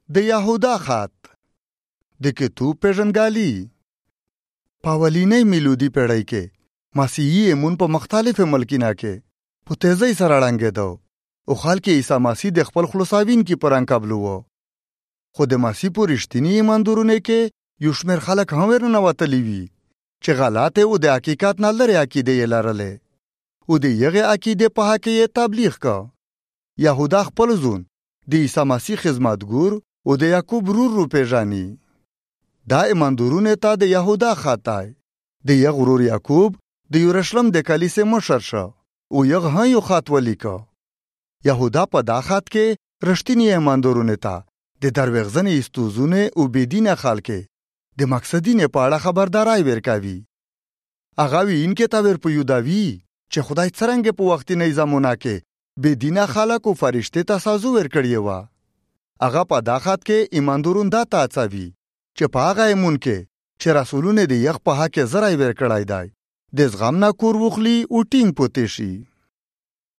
د یهودا خط د کتوب پیژنګالي په اولینۍ میلودي پیړۍ کې مسیحي ایمون په مختلفو ملکینه کې په تیزۍ سره ړنګېدو او خلک عیسی مسیح د خپل خلاصاوین کې په رنګ قبلو وو. خو د مسیح په رښتیني ایمان درونه کې یو شمېر خلک هم ورننوتلي وي چې غلطې او د حقیقت نه لرې عقیدې یې لرلې او د هغې عقیدې په حق یې تبلیغ کا. یهودا خپل زون د عیسی مسیح خدمتګور او د یعقوب ورور پیژني. دا ایمان درونه ته د یهودا خط دی. د یغ ورور یعقوب د یروشلم د کلیسې مشر شو او یغ هم یو خط ولیکه. یهودا په دا خط کې رښتینی ایمان درونه ته د دروغجنې استوزونه او بېدینه خلکو د مقصدینې په اړه خبردارای ورکوي. هغه وینکې ته ور په یوداوي چې خدای څرنګه په وختي زمانه کې بېدینه خلک او فرشتې ته سازو ورکړی و. هغه په دا خط کې ایمان درون دا ته هڅوي چې په هغه ایمون کې چې رسولونه د یغ په حق زرای ورکړی دی د زغم نه کور وخلی او ټینګ پوتې شي.